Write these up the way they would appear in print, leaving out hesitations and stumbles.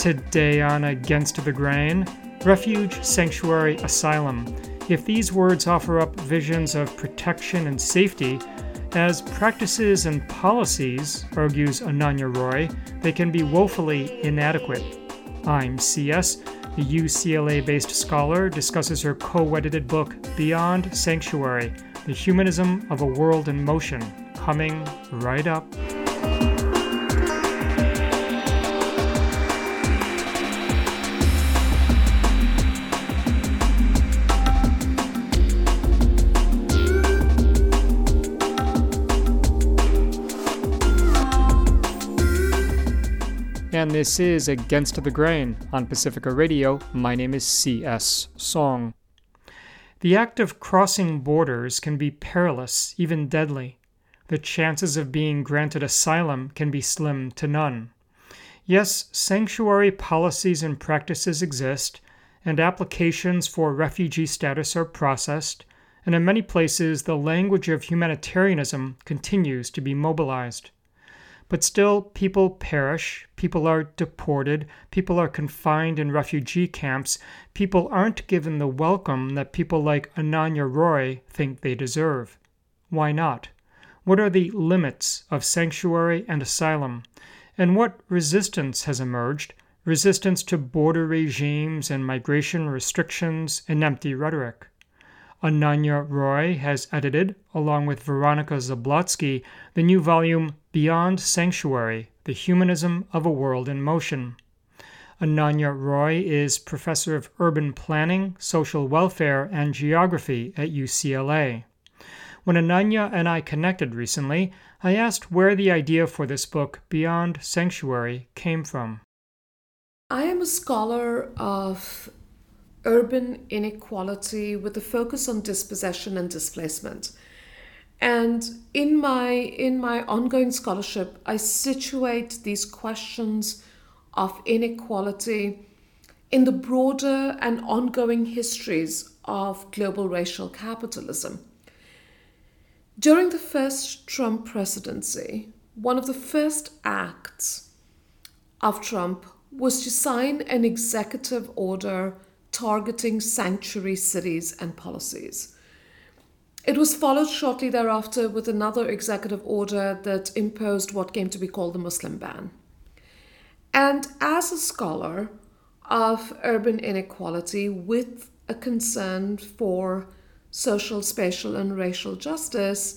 Today on Against the Grain, refuge, sanctuary, asylum. If these words offer up visions of protection and safety, as practices and policies, argues Ananya Roy, they can be woefully inadequate. I'm CS. The UCLA-based scholar discusses her co-edited book, Beyond Sanctuary, The Humanism of a World in Motion, coming right up. And this is Against the Grain on Pacifica Radio. My name is C.S. Song. The act of crossing borders can be perilous, even deadly. The chances of being granted asylum can be slim to none. Yes, sanctuary policies and practices exist, and applications for refugee status are processed, and in many places the language of humanitarianism continues to be mobilized. But still, people perish, people are deported, people are confined in refugee camps, people aren't given the welcome that people like Ananya Roy think they deserve. Why not? What are the limits of sanctuary and asylum? And what resistance has emerged? Resistance to border regimes and migration restrictions and empty rhetoric. Ananya Roy has edited, along with Veronika Zablotsky, the new volume Beyond Sanctuary, The Humanism of a World in Motion. Ananya Roy is professor of urban planning, social welfare, and geography at UCLA. When Ananya and I connected recently, I asked where the idea for this book, Beyond Sanctuary, came from. I am a scholar of urban inequality with a focus on dispossession and displacement. And in my ongoing scholarship, I situate these questions of inequality in the broader and ongoing histories of global racial capitalism. During the first Trump presidency, one of the first acts of Trump was to sign an executive order targeting sanctuary cities and policies. It was followed shortly thereafter with another executive order that imposed what came to be called the Muslim ban. And as a scholar of urban inequality with a concern for social, spatial, and racial justice,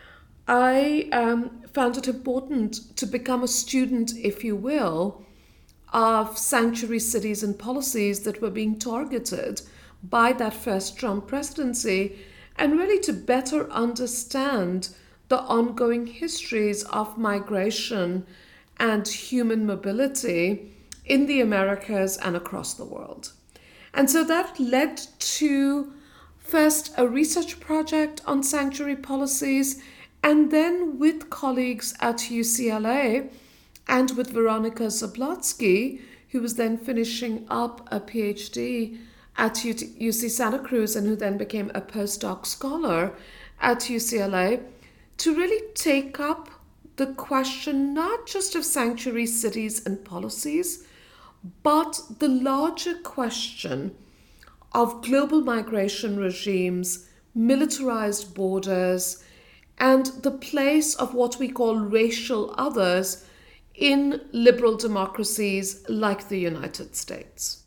I found it important to become a student, if you will, of sanctuary cities and policies that were being targeted by that first Trump presidency, and really to better understand the ongoing histories of migration and human mobility in the Americas and across the world. And so that led to first a research project on sanctuary policies, and then with colleagues at UCLA and with Veronika Zablotsky, who was then finishing up a PhD at UC Santa Cruz and who then became a postdoc scholar at UCLA, to really take up the question not just of sanctuary cities and policies, but the larger question of global migration regimes, militarized borders, and the place of what we call racial others in liberal democracies like the United States.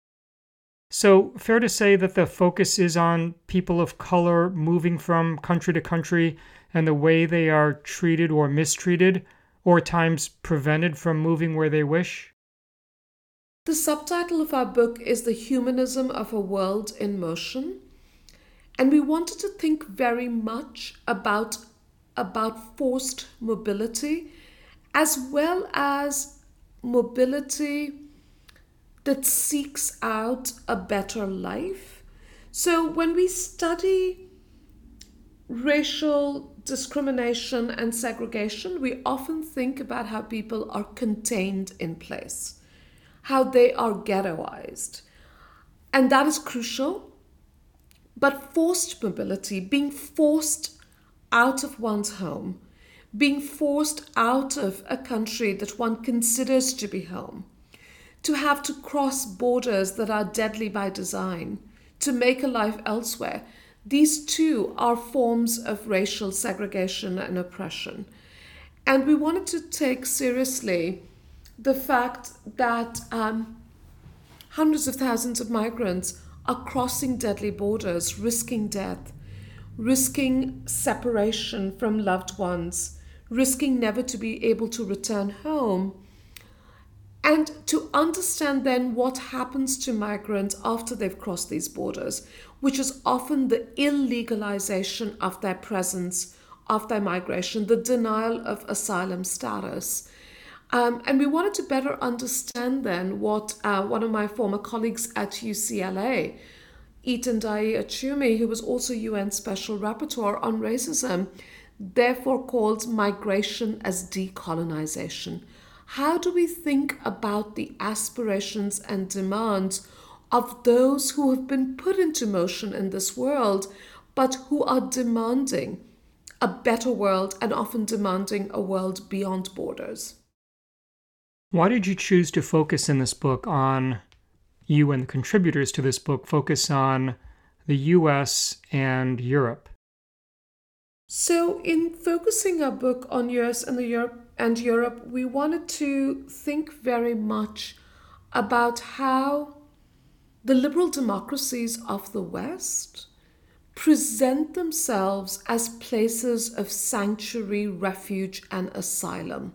So, fair to say that the focus is on people of color moving from country to country and the way they are treated or mistreated, or at times prevented from moving where they wish? The subtitle of our book is The Humanism of a World in Motion, and we wanted to think very much about forced mobility, as well as mobility that seeks out a better life. So when we study racial discrimination and segregation, we often think about how people are contained in place, how they are ghettoized. And that is crucial. But forced mobility, being forced out of one's home, being forced out of a country that one considers to be home, to have to cross borders that are deadly by design, to make a life elsewhere. These too are forms of racial segregation and oppression. And we wanted to take seriously the fact that hundreds of thousands of migrants are crossing deadly borders, risking death, risking separation from loved ones, risking never to be able to return home. And to understand then what happens to migrants after they've crossed these borders, which is often the illegalization of their presence, of their migration, the denial of asylum status. And we wanted to better understand then what one of my former colleagues at UCLA, Itendai Achumi, who was also UN Special Rapporteur on Racism, therefore called migration as decolonization. How do we think about the aspirations and demands of those who have been put into motion in this world, but who are demanding a better world and often demanding a world beyond borders? Why did you choose to focus in this book on, you and the contributors to this book, focus on the US and Europe? So in focusing our book on US and Europe, we wanted to think very much about how the liberal democracies of the West present themselves as places of sanctuary, refuge, and asylum,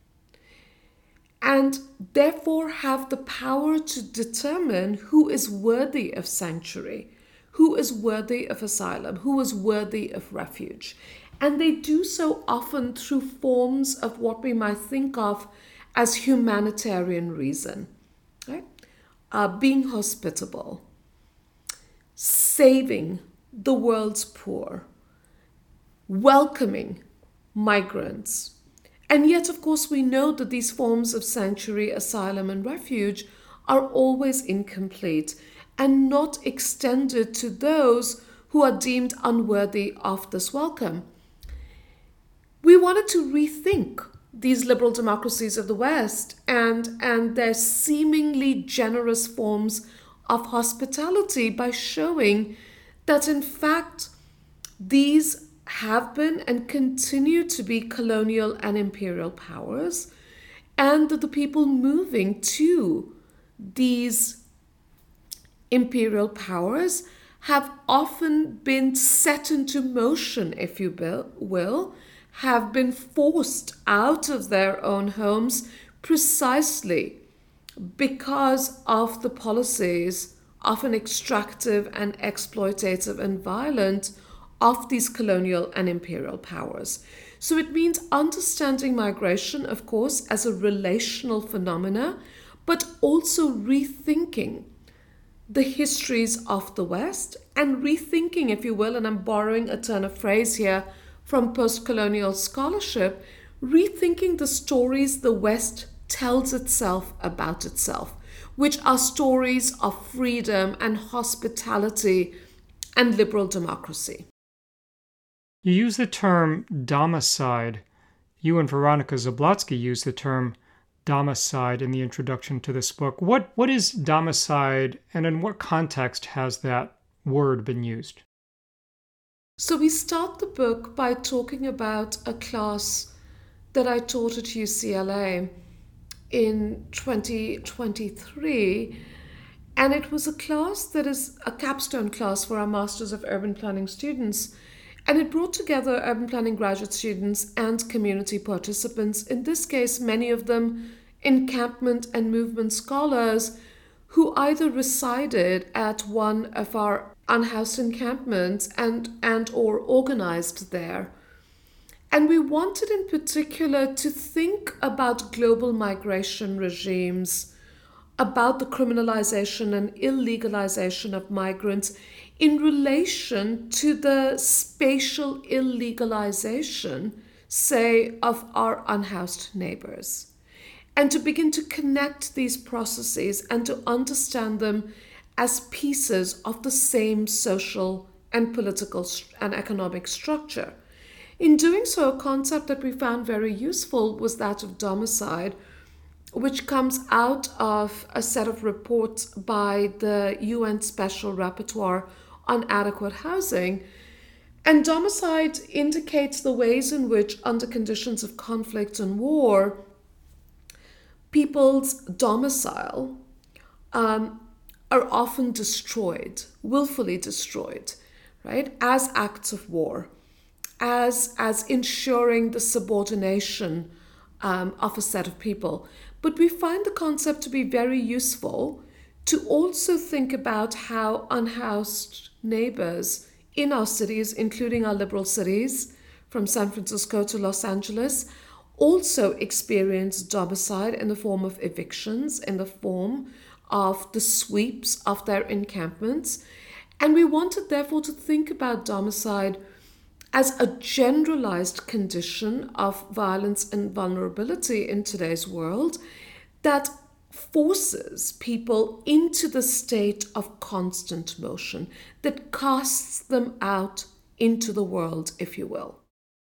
and therefore have the power to determine who is worthy of sanctuary, who is worthy of asylum, who is worthy of refuge. And they do so often through forms of what we might think of as humanitarian reason, right? Being hospitable, saving the world's poor, welcoming migrants. And yet, of course, we know that these forms of sanctuary, asylum, and refuge are always incomplete and not extended to those who are deemed unworthy of this welcome. We wanted to rethink these liberal democracies of the West and their seemingly generous forms of hospitality by showing that, in fact, these have been and continue to be colonial and imperial powers, and that the people moving to these imperial powers have often been set into motion, if you will, have been forced out of their own homes precisely because of the policies, often extractive and exploitative and violent, of these colonial and imperial powers. So it means understanding migration, of course, as a relational phenomena, but also rethinking the histories of the West and rethinking, if you will, and I'm borrowing a turn of phrase here from post-colonial scholarship, rethinking the stories the West tells itself about itself, which are stories of freedom and hospitality and liberal democracy. You use the term domicide. You and Veronika Zablotsky use the term domicide in the introduction to this book. What is domicide, and in what context has that word been used? So we start the book by talking about a class that I taught at UCLA in 2023, and it was a class that is a capstone class for our Masters of Urban Planning students, and it brought together urban planning graduate students and community participants, in this case many of them encampment and movement scholars who either resided at one of our unhoused encampments and or organized there. And we wanted in particular to think about global migration regimes, about the criminalization and illegalization of migrants in relation to the spatial illegalization, say, of our unhoused neighbors. And to begin to connect these processes and to understand them as pieces of the same social and political and economic structure. In doing so, a concept that we found very useful was that of domicide, which comes out of a set of reports by the UN Special Rapporteur on Adequate Housing. And domicide indicates the ways in which, under conditions of conflict and war, people's domicile are often destroyed, willfully destroyed, right, as acts of war, as ensuring the subordination of a set of people. But we find the concept to be very useful to also think about how unhoused neighbors in our cities, including our liberal cities, from San Francisco to Los Angeles, also experience domicide in the form of evictions, in the form of the sweeps of their encampments. And we wanted, therefore, to think about domicide as a generalized condition of violence and vulnerability in today's world that forces people into the state of constant motion, that casts them out into the world, if you will.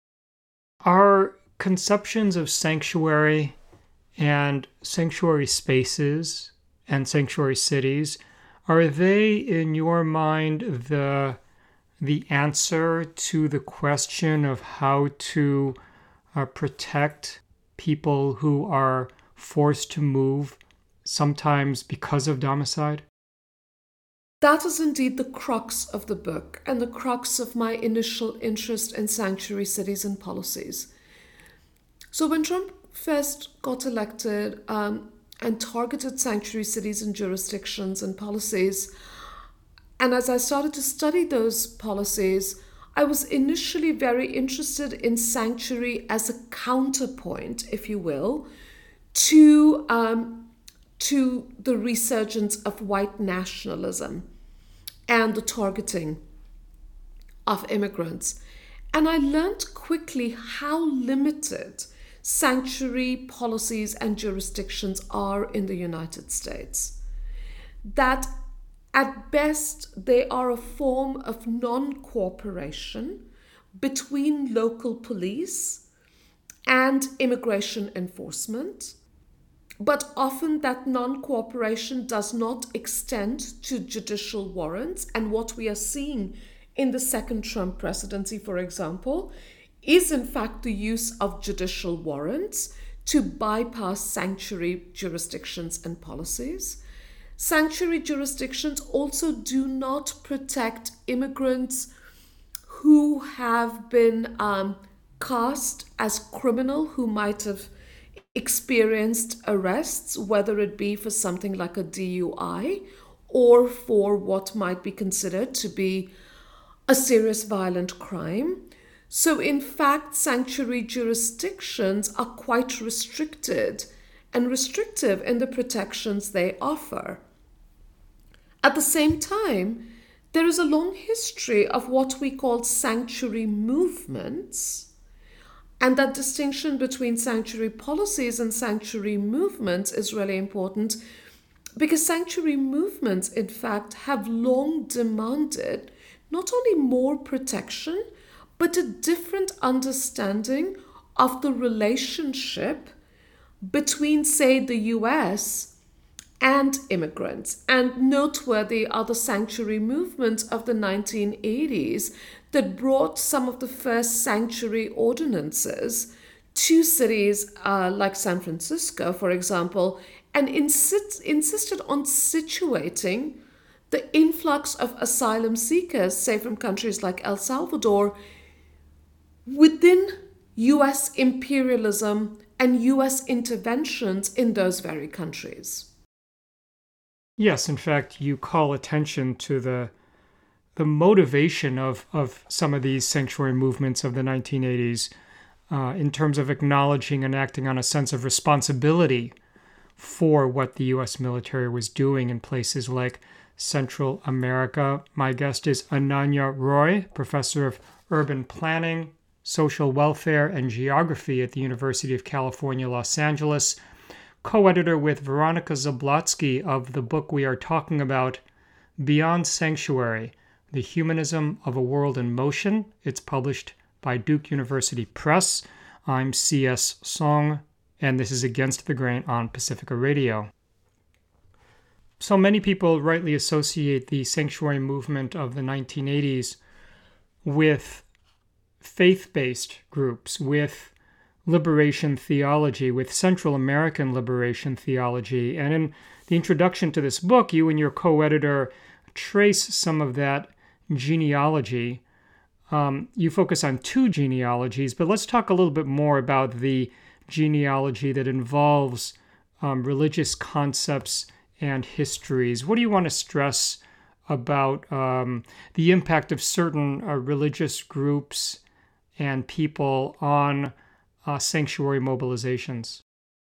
Our conceptions of sanctuary and sanctuary spaces and sanctuary cities, are they, in your mind, the answer to the question of how to protect people who are forced to move, sometimes because of domicide? That is indeed the crux of the book and the crux of my initial interest in sanctuary cities and policies. So when Trump first got elected and targeted sanctuary cities and jurisdictions and policies, and as I started to study those policies, I was initially very interested in sanctuary as a counterpoint, if you will, to the resurgence of white nationalism and the targeting of immigrants. And I learned quickly how limited sanctuary policies and jurisdictions are in the United States. That at best, they are a form of non-cooperation between local police and immigration enforcement. But often that non-cooperation does not extend to judicial warrants. And what we are seeing in the second Trump presidency, for example, is in fact the use of judicial warrants to bypass sanctuary jurisdictions and policies. Sanctuary jurisdictions also do not protect immigrants who have been cast as criminal, who might have experienced arrests, whether it be for something like a DUI or for what might be considered to be a serious violent crime. So in fact, sanctuary jurisdictions are quite restricted and restrictive in the protections they offer. At the same time, there is a long history of what we call sanctuary movements. And that distinction between sanctuary policies and sanctuary movements is really important because sanctuary movements, in fact, have long demanded not only more protection, but a different understanding of the relationship between, say, the US and immigrants. And noteworthy are the sanctuary movements of the 1980s that brought some of the first sanctuary ordinances to cities like San Francisco, for example, and insisted on situating the influx of asylum seekers, say from countries like El Salvador, within US imperialism and US interventions in those very countries. Yes, in fact, you call attention to the motivation of some of these sanctuary movements of the 1980s in terms of acknowledging and acting on a sense of responsibility for what the U.S. military was doing in places like Central America. My guest is Ananya Roy, professor of urban planning, social welfare, and geography at the University of California, Los Angeles, co-editor with Veronica Zablotsky of the book we are talking about, Beyond Sanctuary, The Humanism of a World in Motion. It's published by Duke University Press. I'm C.S. Song, and this is Against the Grain on Pacifica Radio. So many people rightly associate the sanctuary movement of the 1980s with faith-based groups, with liberation theology, with Central American liberation theology. And in the introduction to this book, you and your co-editor trace some of that genealogy. You focus on two genealogies, but let's talk a little bit more about the genealogy that involves religious concepts and histories. What do you want to stress about the impact of certain religious groups and people on sanctuary mobilizations?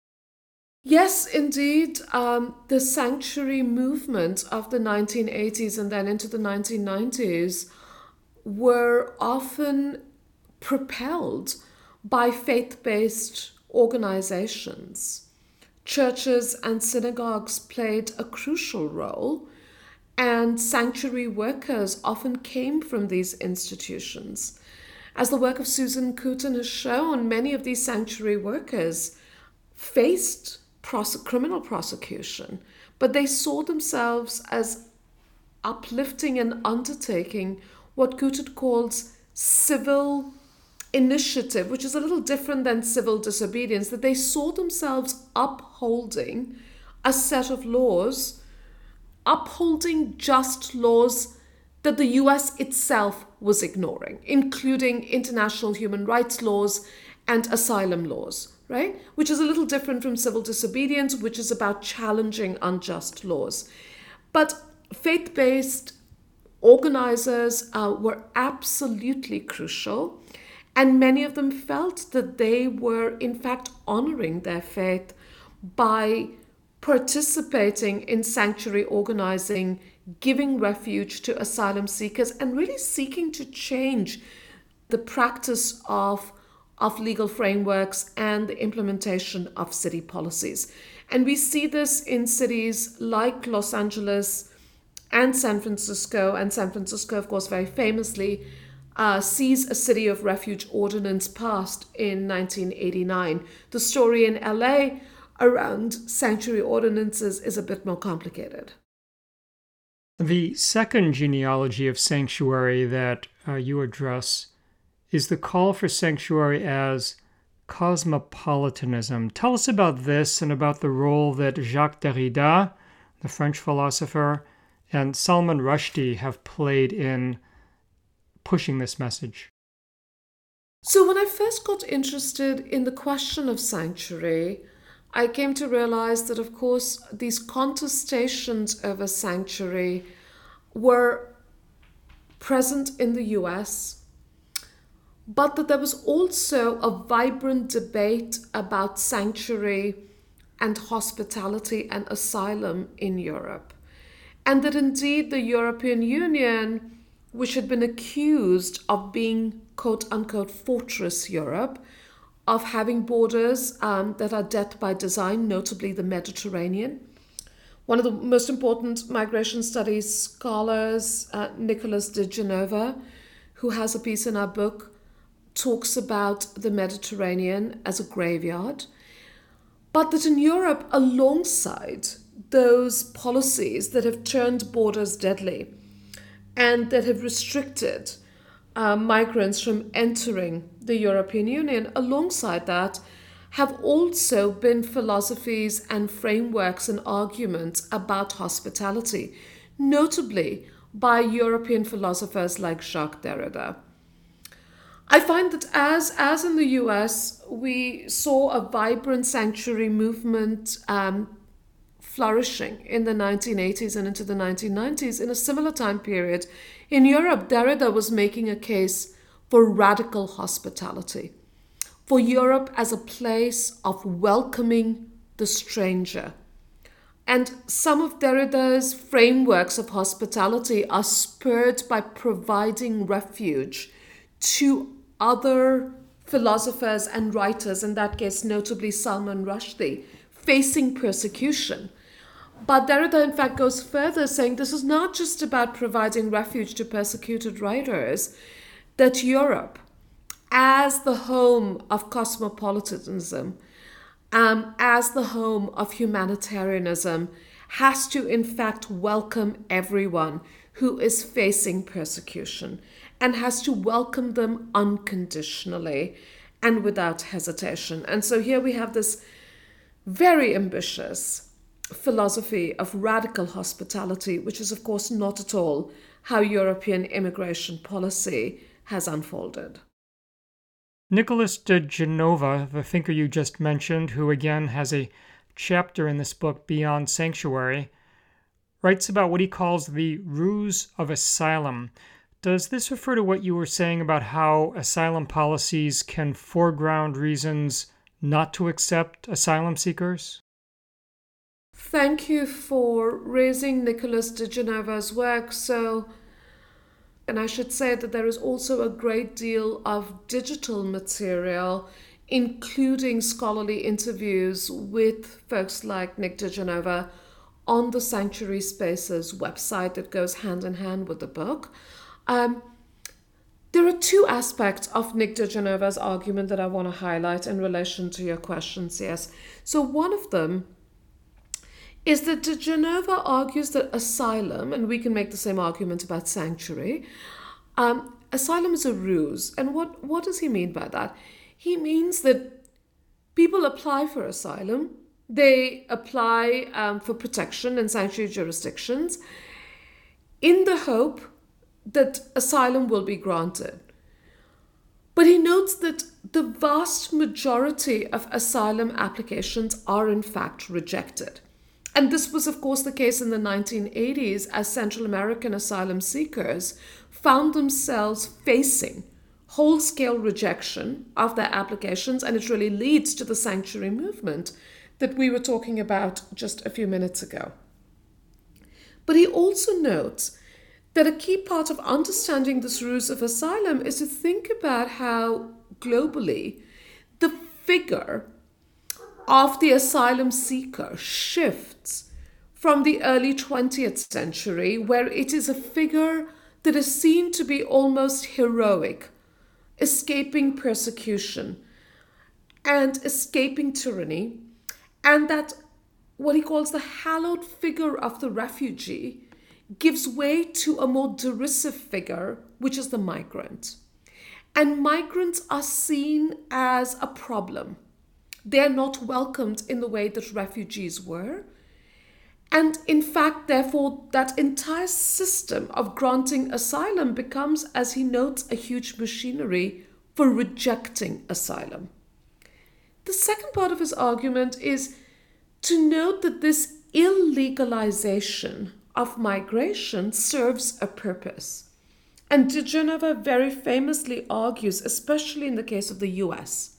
Yes, indeed. The sanctuary movement of the 1980s and then into the 1990s were often propelled by faith-based organizations. Churches and synagogues played a crucial role, and sanctuary workers often came from these institutions. As the work of Susan Kooten has shown, many of these sanctuary workers faced criminal prosecution, but they saw themselves as uplifting and undertaking what Kooten calls civil initiative, which is a little different than civil disobedience, that they saw themselves upholding a set of laws, upholding just laws that the US itself was ignoring, including international human rights laws and asylum laws, right? Which is a little different from civil disobedience, which is about challenging unjust laws. But faith-based organizers were absolutely crucial, and many of them felt that they were in fact honoring their faith by participating in sanctuary organizing, giving refuge to asylum seekers, and really seeking to change the practice of legal frameworks and the implementation of city policies. And we see this in cities like Los Angeles and San Francisco. And San Francisco, of course, very famously sees a City of Refuge ordinance passed in 1989. The story in LA around sanctuary ordinances is a bit more complicated. The second genealogy of sanctuary that you address is the call for sanctuary as cosmopolitanism. Tell us about this and about the role that Jacques Derrida, the French philosopher, and Salman Rushdie have played in pushing this message. So when I first got interested in the question of sanctuary, I came to realize that, of course, these contestations over sanctuary were present in the US, but that there was also a vibrant debate about sanctuary and hospitality and asylum in Europe. And that indeed the European Union, which had been accused of being quote-unquote fortress Europe, of having borders that are death by design, notably the Mediterranean. One of the most important migration studies scholars, Nicholas de Genova, who has a piece in our book, talks about the Mediterranean as a graveyard. But that in Europe, alongside those policies that have turned borders deadly and that have restricted migrants from entering the European Union, alongside that have also been philosophies and frameworks and arguments about hospitality, notably by European philosophers like Jacques Derrida. I find that as in the US, we saw a vibrant sanctuary movement flourishing in the 1980s and into the 1990s. In a similar time period, in Europe, Derrida was making a case for radical hospitality, for Europe as a place of welcoming the stranger. And some of Derrida's frameworks of hospitality are spurred by providing refuge to other philosophers and writers, in that case, notably Salman Rushdie, facing persecution. But Derrida, in fact, goes further, saying this is not just about providing refuge to persecuted writers, that Europe, as the home of cosmopolitanism, as the home of humanitarianism, has to in fact welcome everyone who is facing persecution and has to welcome them unconditionally and without hesitation. And so here we have this very ambitious philosophy of radical hospitality, which is, of course, not at all how European immigration policy has unfolded. Nicholas de Genova, the thinker you just mentioned, who again has a chapter in this book, Beyond Sanctuary, writes about what he calls the ruse of asylum. Does this refer to what you were saying about how asylum policies can foreground reasons not to accept asylum seekers? Thank you for raising Nicholas de Genova's work. And I should say that there is also a great deal of digital material, including scholarly interviews with folks like Nick de Genova on the Sanctuary Spaces website that goes hand in hand with the book. There are two aspects of Nick de Genova's argument that I want to highlight in relation to your question, CS. So one of them is that de Genova argues that asylum, and we can make the same argument about sanctuary, asylum is a ruse. And what does he mean by that? He means that people apply for asylum, they apply for protection in sanctuary jurisdictions in the hope that asylum will be granted. But he notes that the vast majority of asylum applications are in fact rejected. And this was, of course, the case in the 1980s as Central American asylum seekers found themselves facing whole-scale rejection of their applications, and it really leads to the sanctuary movement that we were talking about just a few minutes ago. But he also notes that a key part of understanding this ruse of asylum is to think about how globally the figure of the asylum seeker shifts from the early 20th century, where it is a figure that is seen to be almost heroic, escaping persecution and escaping tyranny, and that what he calls the hallowed figure of the refugee gives way to a more derisive figure, which is the migrant. And migrants are seen as a problem. They are not welcomed in the way that refugees were. And in fact, therefore, that entire system of granting asylum becomes, as he notes, a huge machinery for rejecting asylum. The second part of his argument is to note that this illegalization of migration serves a purpose. And de Genova very famously argues, especially in the case of the US,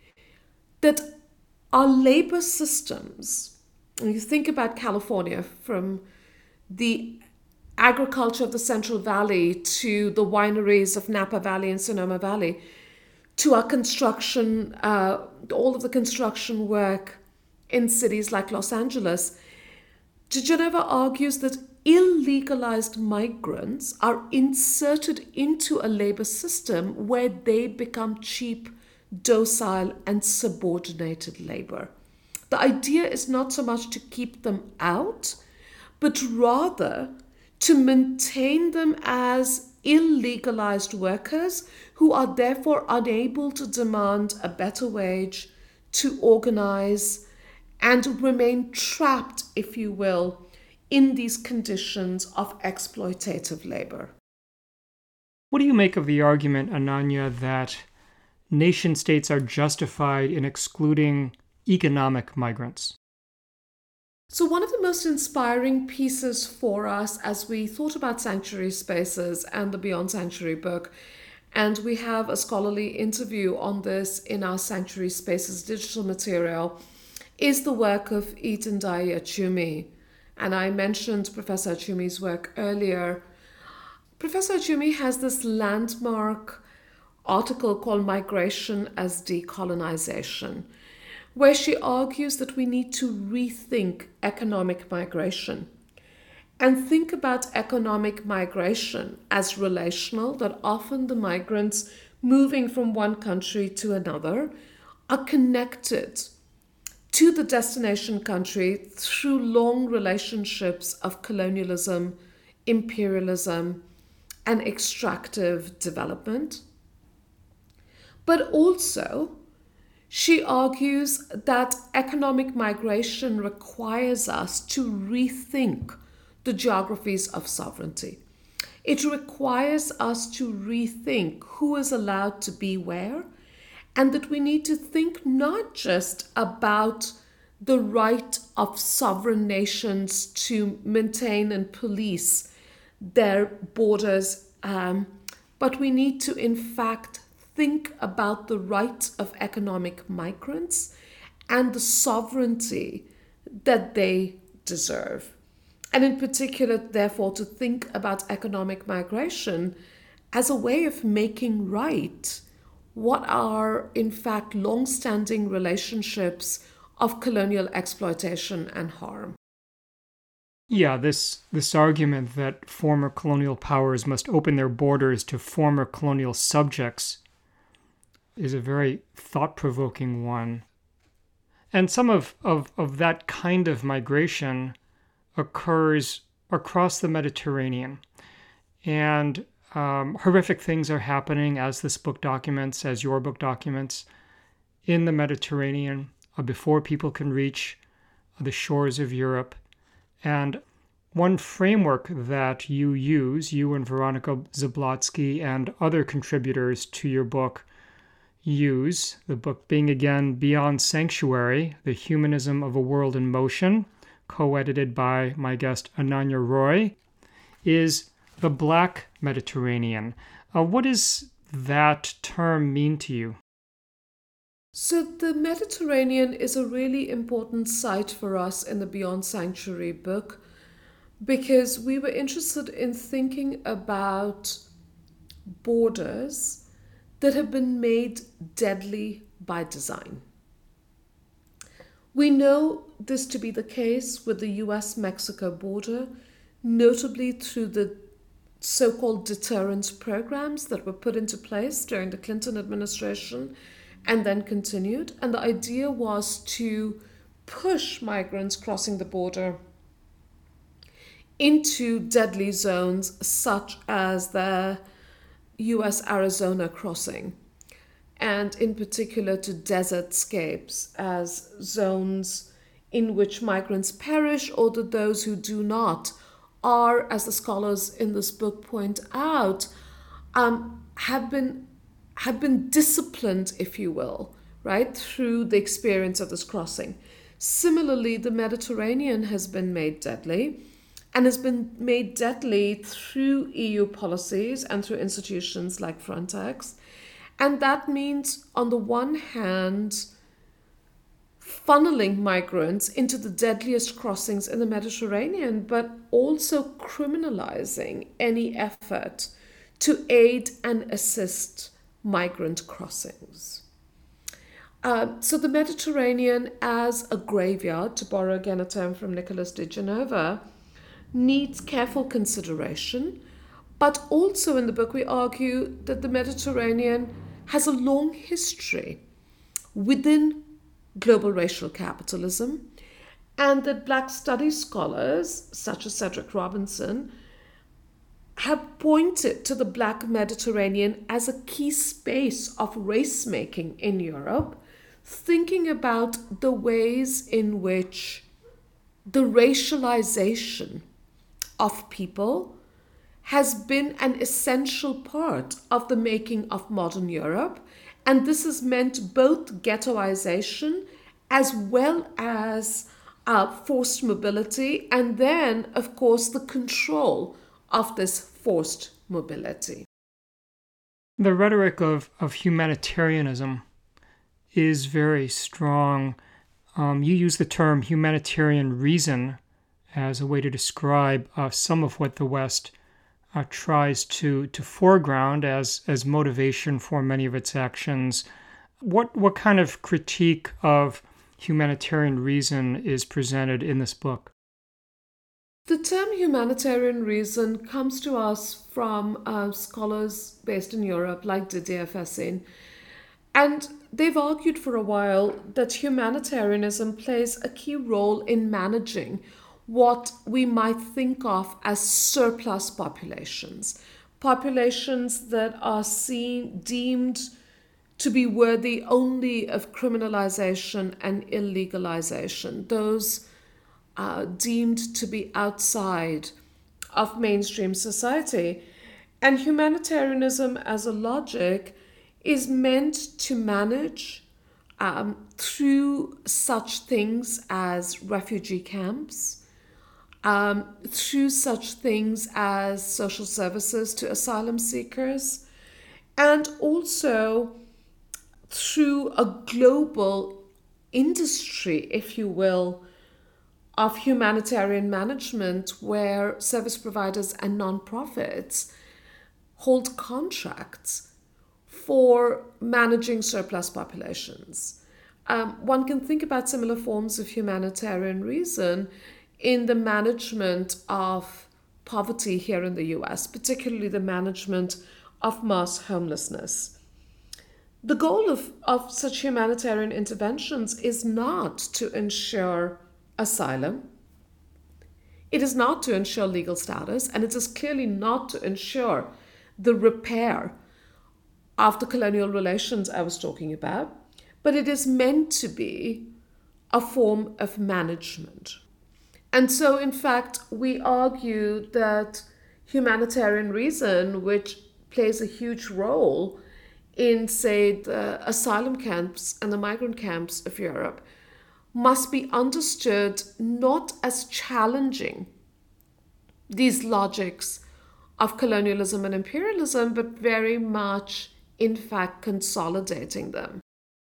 that our labor systems, and you think about California, from the agriculture of the Central Valley to the wineries of Napa Valley and Sonoma Valley, to our construction, all of the construction work in cities like Los Angeles, de Genova argues that illegalized migrants are inserted into a labor system where they become cheap, docile, and subordinated labor. The idea is not so much to keep them out, but rather to maintain them as illegalized workers who are therefore unable to demand a better wage, to organize, and remain trapped, if you will, in these conditions of exploitative labor. What do you make of the argument, Ananya, that nation states are justified in excluding economic migrants? So one of the most inspiring pieces for us as we thought about sanctuary spaces and the Beyond Sanctuary book, and we have a scholarly interview on this in our Sanctuary Spaces digital material, is the work of Itendai Achumi. And I mentioned Professor Achumi's work earlier. Professor Achumi has this landmark article called Migration as Decolonization, where she argues that we need to rethink economic migration and think about economic migration as relational, that often the migrants moving from one country to another are connected to the destination country through long relationships of colonialism, imperialism, and extractive development. But also, she argues that economic migration requires us to rethink the geographies of sovereignty. It requires us to rethink who is allowed to be where, and that we need to think not just about the right of sovereign nations to maintain and police their borders, but we need to, in fact, think about the rights of economic migrants and the sovereignty that they deserve. And in particular, therefore, to think about economic migration as a way of making right what are, in fact, long-standing relationships of colonial exploitation and harm. Yeah, this argument that former colonial powers must open their borders to former colonial subjects is a very thought-provoking one. And some of that kind of migration occurs across the Mediterranean. And horrific things are happening, as this book documents, as your book documents, in the Mediterranean before people can reach the shores of Europe. And one framework that you use, you and Veronica Zablotsky and other contributors to your book use, the book being again Beyond Sanctuary, The Humanism of a World in Motion, co-edited by my guest Ananya Roy, is the Black Mediterranean. What does that term mean to you? So the Mediterranean is a really important site for us in the Beyond Sanctuary book because we were interested in thinking about borders that have been made deadly by design. We know this to be the case with the US-Mexico border, notably through the so-called deterrence programs that were put into place during the Clinton administration and then continued. And the idea was to push migrants crossing the border into deadly zones such as the US-Arizona crossing, and in particular to desertscapes as zones in which migrants perish, or that those who do not are, as the scholars in this book point out, have been disciplined, if you will, right, through the experience of this crossing. Similarly, the Mediterranean has been made deadly, and has been made deadly through EU policies and through institutions like Frontex. And that means, on the one hand, funneling migrants into the deadliest crossings in the Mediterranean, but also criminalizing any effort to aid and assist migrant crossings. So the Mediterranean as a graveyard, to borrow again a term from Nicholas de Genova, needs careful consideration, but also in the book we argue that the Mediterranean has a long history within global racial capitalism, and that Black studies scholars, such as Cedric Robinson, have pointed to the Black Mediterranean as a key space of race-making in Europe, thinking about the ways in which the racialization of people has been an essential part of the making of modern Europe. And this has meant both ghettoization as well as forced mobility, and then, of course, the control of this forced mobility. The rhetoric of humanitarianism is very strong. You use the term humanitarian reason as a way to describe some of what the West tries to foreground as motivation for many of its actions. What kind of critique of humanitarian reason is presented in this book? The term humanitarian reason comes to us from scholars based in Europe like Didier Fassin. And they've argued for a while that humanitarianism plays a key role in managing what we might think of as surplus populations, populations that are deemed to be worthy only of criminalization and illegalization, those deemed to be outside of mainstream society. And humanitarianism as a logic is meant to manage through such things as refugee camps, through such things as social services to asylum seekers, and also through a global industry, if you will, of humanitarian management where service providers and nonprofits hold contracts for managing surplus populations. One can think about similar forms of humanitarian reason in the management of poverty here in the US, particularly the management of mass homelessness. The goal of such humanitarian interventions is not to ensure asylum. It is not to ensure legal status, and it is clearly not to ensure the repair of the colonial relations I was talking about, but it is meant to be a form of management. And so, in fact, we argue that humanitarian reason, which plays a huge role in, say, the asylum camps and the migrant camps of Europe, must be understood not as challenging these logics of colonialism and imperialism, but very much, in fact, consolidating them.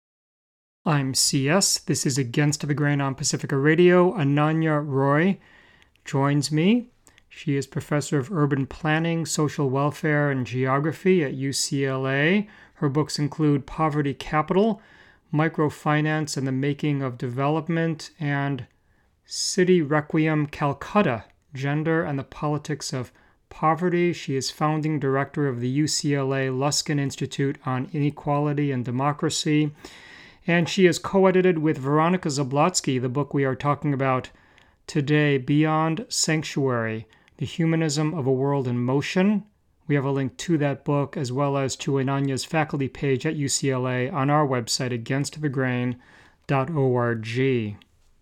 I'm CS. This is Against the Grain on Pacifica Radio. Ananya Roy joins me. She is professor of urban planning, social welfare, and geography at UCLA. Her books include Poverty Capital, Microfinance and the Making of Development, and City Requiem Calcutta, Gender and the Politics of Poverty. She is founding director of the UCLA Luskin Institute on Inequality and Democracy. And she has co-edited with Veronica Zablotsky the book we are talking about today, Beyond Sanctuary, The Humanism of a World in Motion. We have a link to that book as well as to Ananya's faculty page at UCLA on our website, againstthegrain.org.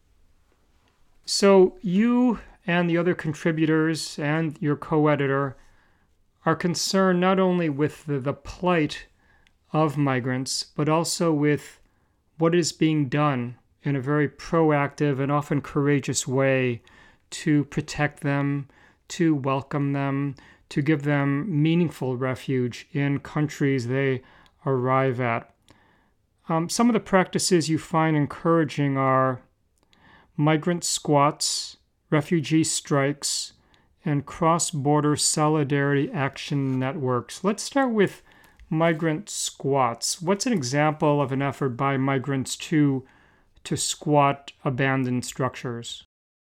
So you and the other contributors and your co-editor are concerned not only with the plight of migrants, but also with what is being done in a very proactive and often courageous way to protect them, to welcome them, to give them meaningful refuge in countries they arrive at. Some of the practices you find encouraging are migrant squats, refugee strikes, and cross-border solidarity action networks. Let's start with migrant squats. What's an example of an effort by migrants to squat abandoned structures?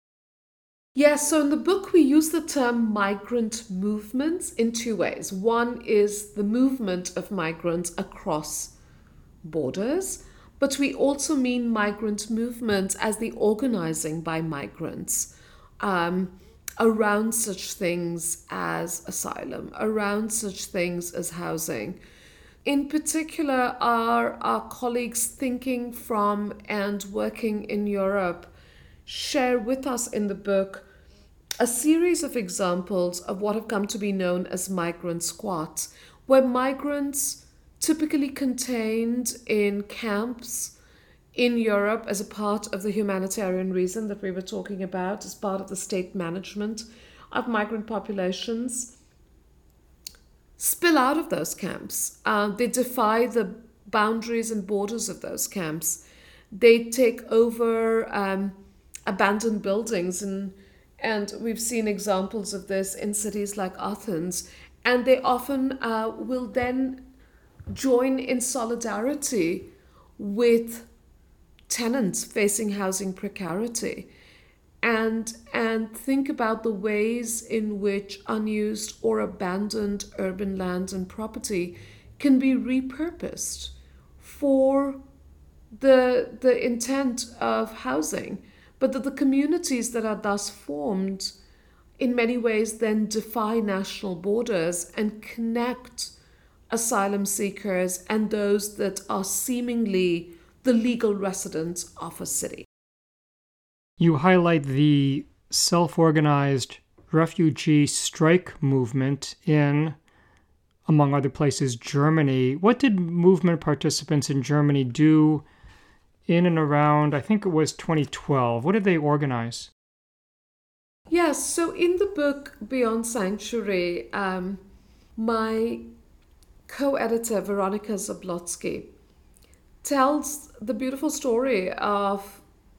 Yes, so in the book we use the term migrant movements in two ways. One is the movement of migrants across borders, but we also mean migrant movements as the organizing by migrants around such things as asylum, around such things as housing. In particular, our colleagues thinking from and working in Europe share with us in the book a series of examples of what have come to be known as migrant squats, where migrants typically contained in camps in Europe as a part of the humanitarian reason that we were talking about, as part of the state management of migrant populations, spill out of those camps. They defy the boundaries and borders of those camps. They take over abandoned buildings, and we've seen examples of this in cities like Athens. And they often will then join in solidarity with tenants facing housing precarity, and think about the ways in which unused or abandoned urban land and property can be repurposed for the intent of housing, but that the communities that are thus formed in many ways then defy national borders and connect asylum seekers and those that are seemingly the legal residents of a city. You highlight the self-organized refugee strike movement in, among other places, Germany. What did movement participants in Germany do in and around, I think it was 2012? What did they organize? Yes, so in the book Beyond Sanctuary, my co-editor Veronika Zablotsky tells the beautiful story of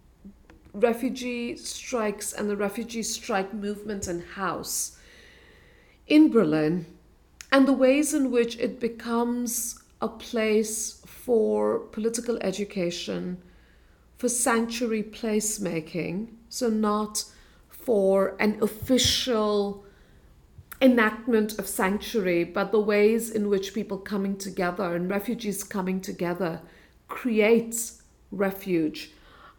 refugee strikes and the refugee strike movement and house in Berlin, and the ways in which it becomes a place for political education, for sanctuary placemaking, so not for an official enactment of sanctuary, but the ways in which people coming together and refugees coming together creates refuge.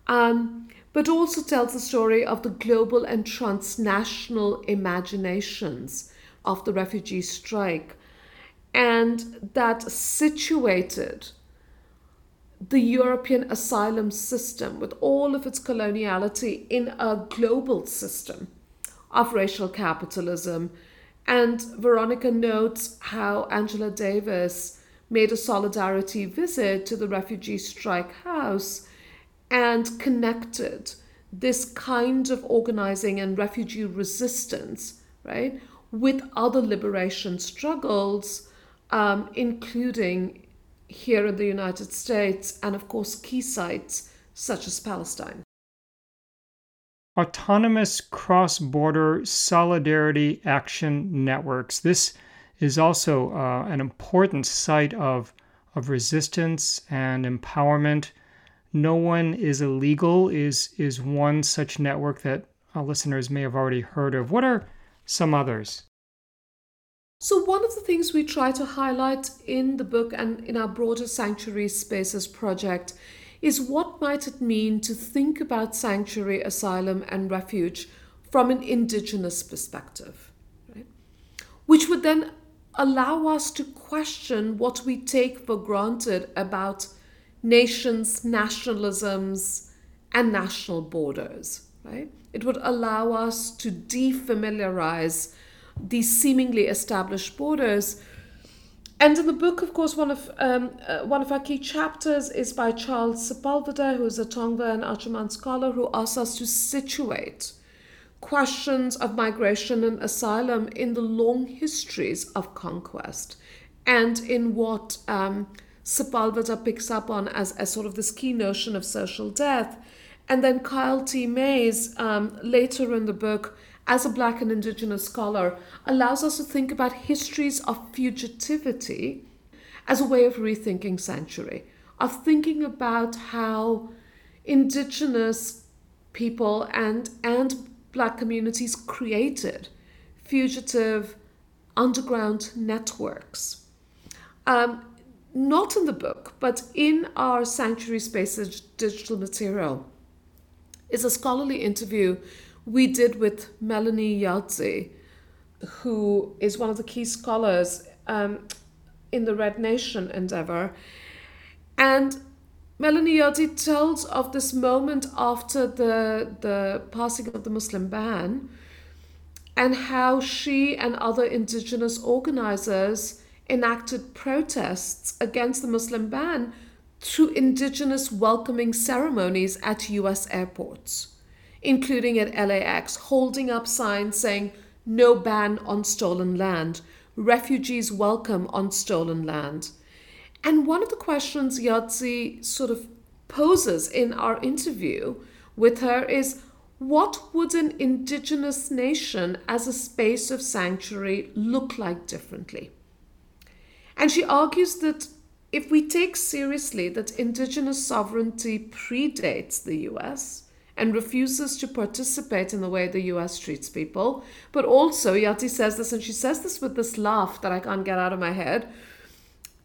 But also tells the story of the global and transnational imaginations of the refugee strike, and that situated the European asylum system with all of its coloniality in a global system of racial capitalism. And Veronika notes how Angela Davis made a solidarity visit to the refugee strike house and connected this kind of organizing and refugee resistance, right, with other liberation struggles, including here in the United States, and of course key sites such as Palestine. Autonomous cross-border solidarity action networks. This is also an important site of resistance and empowerment. No One is Illegal is one such network that our listeners may have already heard of. What are some others? So one of the things we try to highlight in the book and in our broader Sanctuary Spaces project is what might it mean to think about sanctuary, asylum, and refuge from an indigenous perspective, right? Which would then allow us to question what we take for granted about nations, nationalisms, and national borders, right? It would allow us to defamiliarize these seemingly established borders. And in the book, of course, one of our key chapters is by Charles Sepulveda, who is a Tongva and Achaman scholar, who asks us to situate questions of migration and asylum in the long histories of conquest and in what Sepulveda picks up on as sort of this key notion of social death. And then Kyle T. Mays, later in the book, as a Black and Indigenous scholar, allows us to think about histories of fugitivity as a way of rethinking sanctuary, of thinking about how Indigenous people and Black communities created fugitive underground networks. Not in the book, but in our Sanctuary Spaces digital material is a scholarly interview we did with Melanie Yadzi, who is one of the key scholars in the Red Nation endeavor. And Melanie Yadzi tells of this moment after the passing of the Muslim ban and how she and other indigenous organizers enacted protests against the Muslim ban through indigenous welcoming ceremonies at US airports, including at LAX, holding up signs saying, "No ban on stolen land, refugees welcome on stolen land." And one of the questions Yadzi sort of poses in our interview with her is, what would an indigenous nation as a space of sanctuary look like differently? And she argues that if we take seriously that indigenous sovereignty predates the US and refuses to participate in the way the US treats people, but also, Yadzi says this, and she says this with this laugh that I can't get out of my head,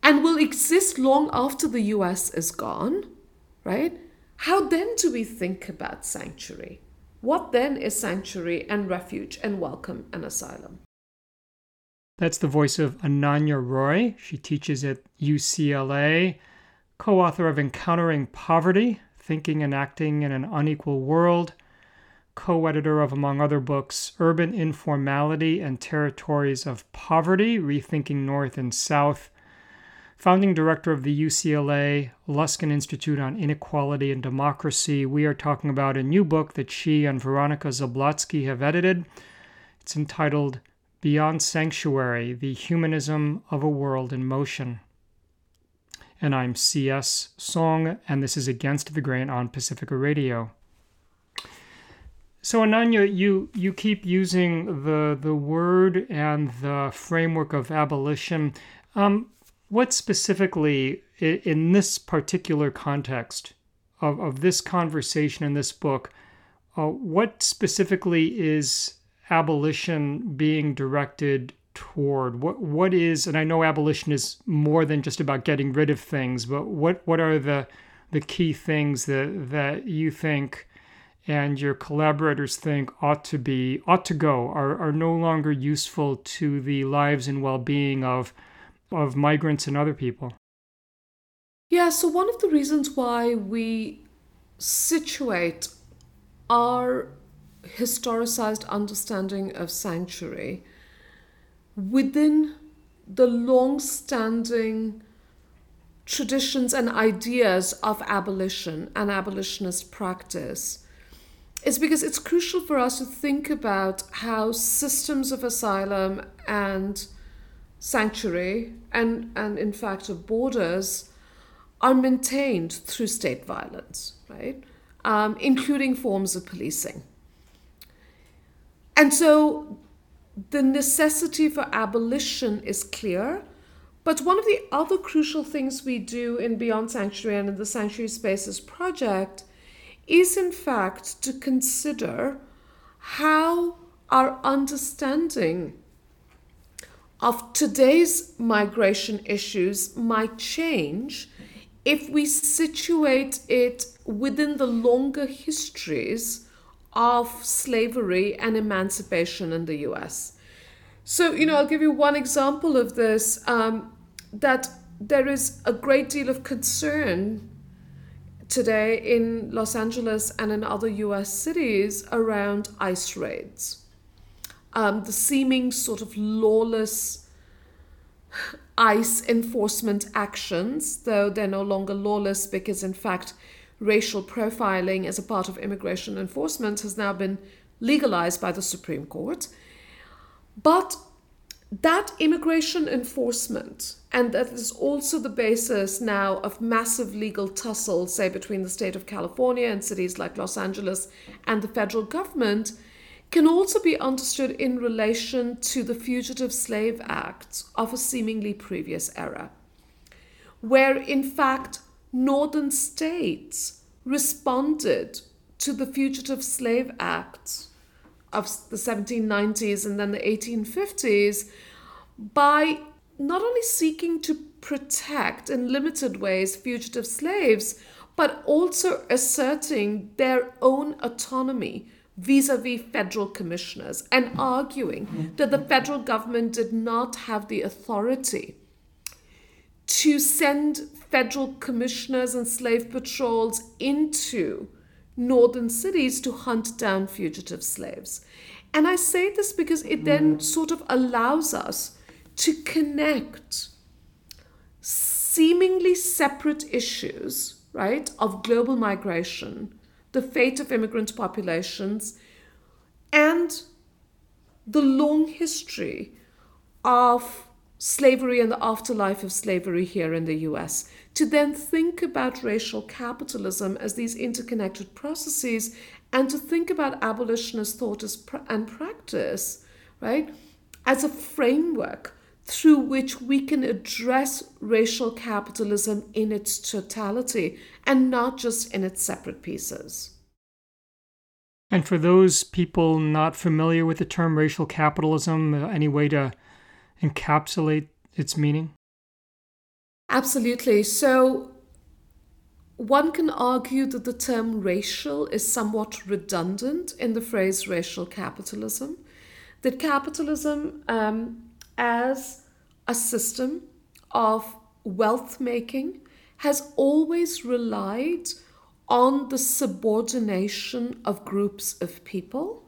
and will exist long after the US is gone, right? How then do we think about sanctuary? What then is sanctuary and refuge and welcome and asylum? That's the voice of Ananya Roy. She teaches at UCLA, co-author of Encountering Poverty, Thinking and Acting in an Unequal World, co-editor of, among other books, Urban Informality and Territories of Poverty, Rethinking North and South, founding director of the UCLA Luskin Institute on Inequality and Democracy. We are talking about a new book that she and Veronica Zablotsky have edited. It's entitled Beyond Sanctuary, The Humanism of a World in Motion. And I'm C.S. Song, and this is Against the Grain on Pacifica Radio. So Ananya, you keep using the word and the framework of abolition. What specifically, in this particular context of this conversation in this book, what specifically is abolition being directed toward? What is, and I know abolition is more than just about getting rid of things, but what are the key things that you think and your collaborators think ought to go, are no longer useful to the lives and well-being of migrants and other people? Yeah, so one of the reasons why we situate our historicized understanding of sanctuary within the long-standing traditions and ideas of abolition and abolitionist practice is because it's crucial for us to think about how systems of asylum and sanctuary and in fact of borders are maintained through state violence, right? Including forms of policing. And so the necessity for abolition is clear, but one of the other crucial things we do in Beyond Sanctuary and in the Sanctuary Spaces project is in fact to consider how our understanding of today's migration issues might change if we situate it within the longer histories of slavery and emancipation in the US. So, I'll give you one example of this, that there is a great deal of concern today in Los Angeles and in other US cities around ICE raids. The seeming sort of lawless ICE enforcement actions, though they're no longer lawless because, in fact, racial profiling as a part of immigration enforcement has now been legalized by the Supreme Court. But that immigration enforcement, and that is also the basis now of massive legal tussle, say, between the state of California and cities like Los Angeles and the federal government, can also be understood in relation to the Fugitive Slave Act of a seemingly previous era, where, in fact, northern states responded to the Fugitive Slave Act of the 1790s and then the 1850s by not only seeking to protect in limited ways fugitive slaves, but also asserting their own autonomy vis-a-vis federal commissioners and arguing that the federal government did not have the authority to send federal commissioners and slave patrols into northern cities to hunt down fugitive slaves. And I say this because it then sort of allows us to connect seemingly separate issues, right, of global migration, the fate of immigrant populations, and the long history of slavery and the afterlife of slavery here in the US, to then think about racial capitalism as these interconnected processes and to think about abolitionist thought and practice, right, as a framework through which we can address racial capitalism in its totality and not just in its separate pieces. And for those people not familiar with the term racial capitalism, any way to encapsulate its meaning? Absolutely. So one can argue that the term racial is somewhat redundant in the phrase racial capitalism. That capitalism, as a system of wealth making, has always relied on the subordination of groups of people.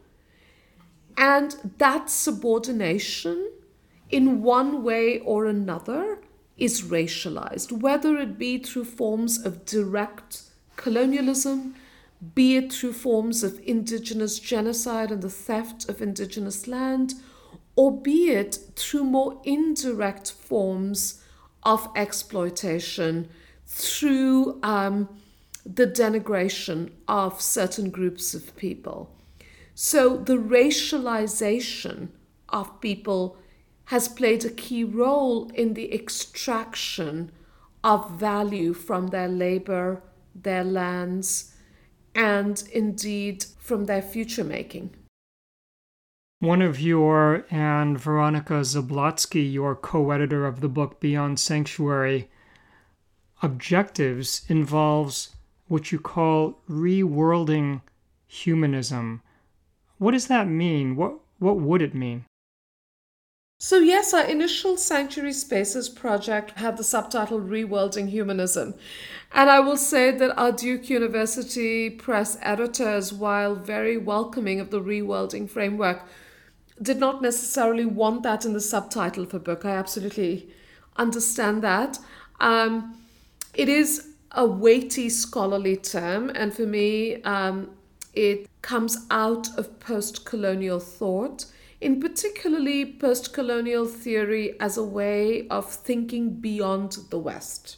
And that subordination, in one way or another, is racialized, whether it be through forms of direct colonialism, be it through forms of indigenous genocide and the theft of indigenous land, or be it through more indirect forms of exploitation through the denigration of certain groups of people. So the racialization of people has played a key role in the extraction of value from their labor, their lands, and indeed from their future making. One of your and Veronica Zablotsky, your co-editor of the book Beyond Sanctuary, objectives involves what you call reworlding humanism. What does that mean? What would it mean? So yes, our initial Sanctuary Spaces project had the subtitle Reworlding Humanism. And I will say that our Duke University Press editors, while very welcoming of the reworlding framework, did not necessarily want that in the subtitle for book. I absolutely understand that. It is a weighty scholarly term, and for me, it comes out of post-colonial thought, in particularly post-colonial theory as a way of thinking beyond the West,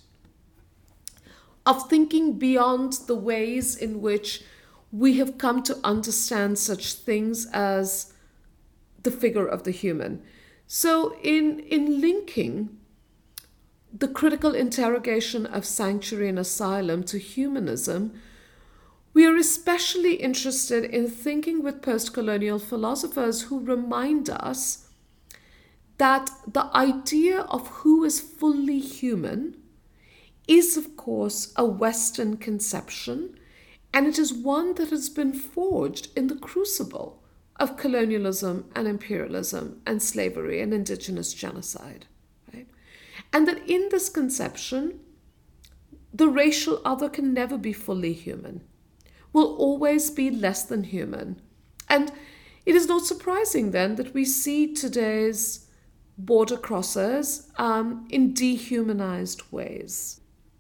of thinking beyond the ways in which we have come to understand such things as the figure of the human. So in linking the critical interrogation of sanctuary and asylum to humanism, we are especially interested in thinking with post-colonial philosophers who remind us that the idea of who is fully human is, of course, a Western conception, and it is one that has been forged in the crucible of colonialism and imperialism and slavery and indigenous genocide. Right? And that in this conception, the racial other can never be fully human, will always be less than human. And it is not surprising then that we see today's border crossers in dehumanized ways.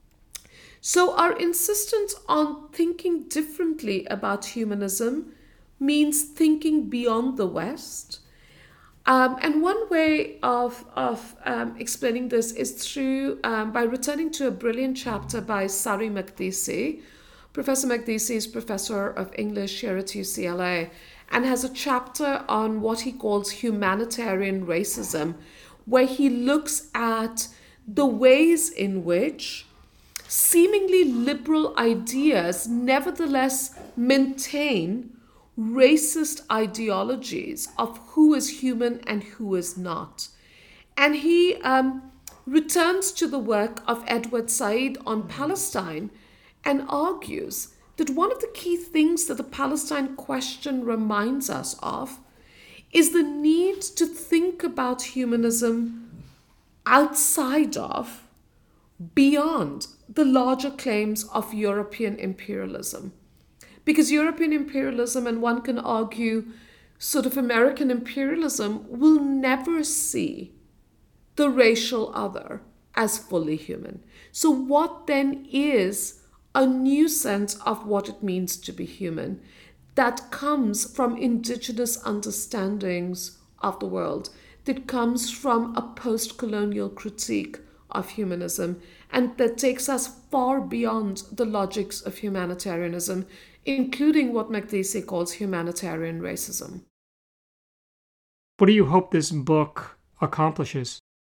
So our insistence on thinking differently about humanism means thinking beyond the West. And one way of explaining this is through by returning to a brilliant chapter by Sari Makdisi. Professor Makdisi is professor of English here at UCLA and has a chapter on what he calls humanitarian racism, where he looks at the ways in which seemingly liberal ideas nevertheless maintain racist ideologies of who is human and who is not. And he returns to the work of Edward Said on Palestine and argues that one of the key things that the Palestine question reminds us of is the need to think about humanism outside of, beyond the larger claims of European imperialism. Because European imperialism, and one can argue sort of American imperialism, will never see the racial other as fully human. So what then is a new sense of what it means to be human that comes from indigenous understandings of the world, that comes from a post-colonial critique of humanism, and that takes us far beyond the logics of humanitarianism, including what Makdisi calls humanitarian racism. What do you hope this book accomplishes?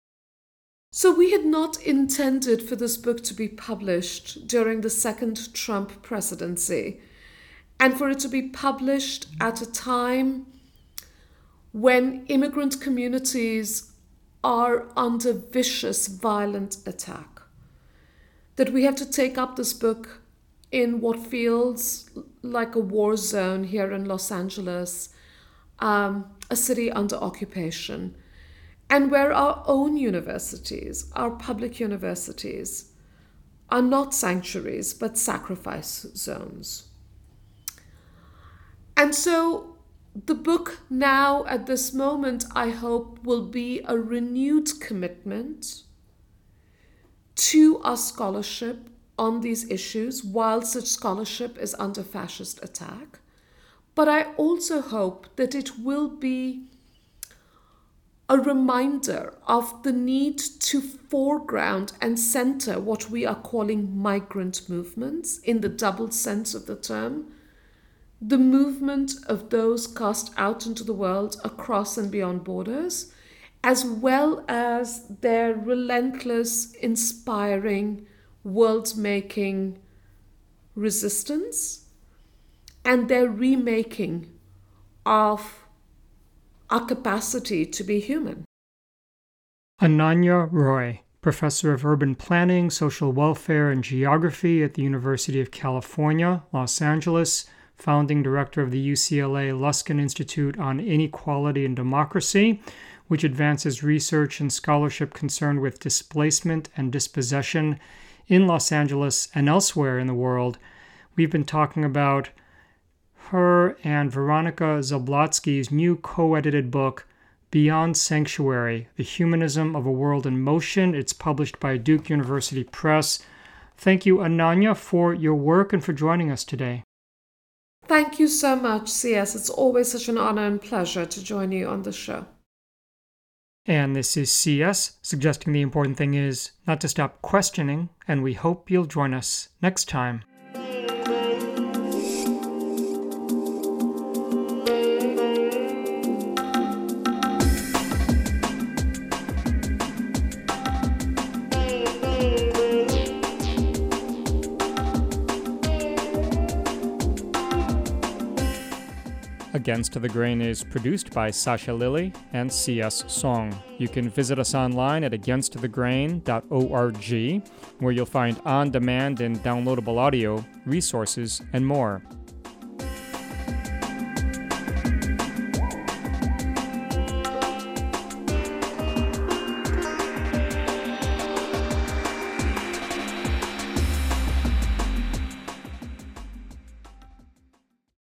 So we had not intended for this book to be published during the second Trump presidency, and for it to be published at a time when immigrant communities are under vicious, violent attack. that we have to take up this book in what feels like a war zone here in Los Angeles, a city under occupation, and where our own universities, our public universities, are not sanctuaries but sacrifice zones. And so the book now, at this moment, I hope will be a renewed commitment to our scholarship on these issues while such scholarship is under fascist attack. But I also hope that it will be a reminder of the need to foreground and center what we are calling migrant movements in the double sense of the term, the movement of those cast out into the world across and beyond borders, as well as their relentless, inspiring, world-making resistance and their remaking of our capacity to be human. Ananya Roy, professor of urban planning, social welfare, and geography at the University of California, Los Angeles, founding director of the UCLA Luskin Institute on Inequality and Democracy, which advances research and scholarship concerned with displacement and dispossession in Los Angeles and elsewhere in the world. We've been talking about her and Veronica Zablotsky's new co-edited book, Beyond Sanctuary, The Humanism of a World in Motion. It's published by Duke University Press. Thank you, Ananya, for your work and for joining us today. Thank you so much, CS. It's always such an honor and pleasure to join you on the show. And this is CS, suggesting the important thing is not to stop questioning, and we hope you'll join us next time. Against the Grain is produced by Sasha Lilly and C.S. Song. You can visit us online at againstthegrain.org, where you'll find on-demand and downloadable audio, resources, and more.